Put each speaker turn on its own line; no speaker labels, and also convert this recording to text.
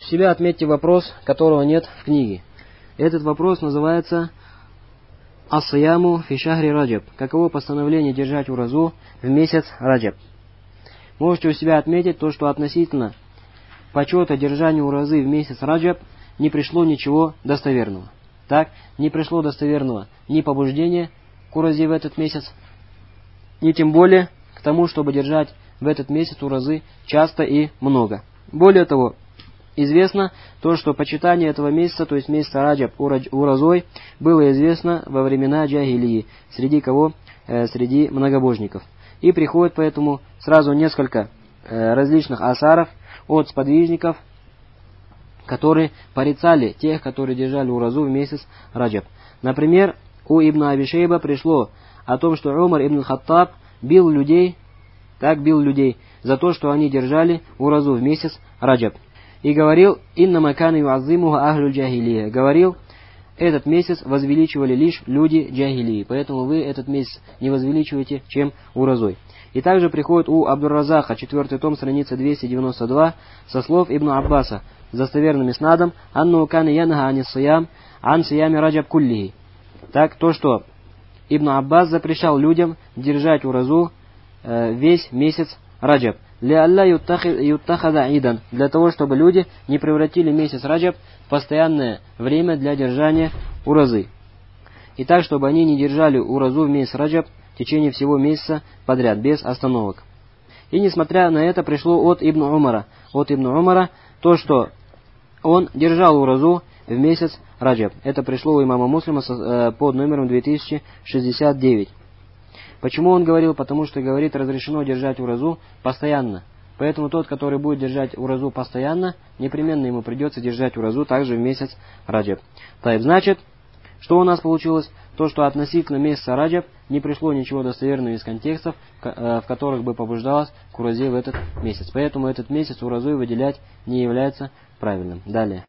себя отметьте вопрос, которого нет в книге. Этот вопрос называется «Ас-Сияму фи шахри Раджаб». Каково постановление держать уразу в месяц Раджаб? Можете у себя отметить то, что относительно почета держания уразы в месяц Раджаб не пришло ничего достоверного. Так, не пришло достоверного ни побуждения к уразе в этот месяц, ни тем более к тому, чтобы держать в этот месяц уразы часто и много. Более того, известно то, что почитание этого месяца, то есть месяца Раджаб уразой, было известно во времена джахилии, среди кого? Среди многобожников. И приходит поэтому сразу несколько различных асаров от сподвижников, которые порицали тех, которые держали уразу в месяц Раджаб. Например, у Ибн Аби Шейба пришло о том, что Умар ибн Хаттаб бил людей за то, что они держали уразу в месяц Раджаб. И говорил: «Инна макана юаззимуха ахлю джахилия». Говорил, этот месяц возвеличивали лишь люди джахилии, поэтому вы этот месяц не возвеличиваете, чем уразой. И также приходит у Абдур-Разаха, 4 том, страница 292, со слов Ибн Аббаса, с достоверным иснадом: «Анну кана янха ани сиям, ан сиями Раджаб куллихи». Так, то, что Ибн Аббас запрещал людям держать уразу весь месяц Раджаб. «Ля юттахада идан», для того, чтобы люди не превратили месяц Раджаб в постоянное время для держания уразы. И так, чтобы они не держали уразу в месяц Раджаб в течение всего месяца подряд, без остановок. И несмотря на это, пришло от Ибн Умара то, что он держал уразу в месяц Раджаб. Это пришло у имама Муслима под номером 2069. Почему он говорил? Потому что, говорит, разрешено держать уразу постоянно. Поэтому тот, который будет держать уразу постоянно, непременно ему придется держать уразу также в месяц Раджаб. Так, значит, что у нас получилось? То, что относительно месяца Раджаб не пришло ничего достоверного из контекстов, в которых бы побуждалось к уразе в этот месяц. Поэтому этот месяц уразой выделять не является правильным. Далее.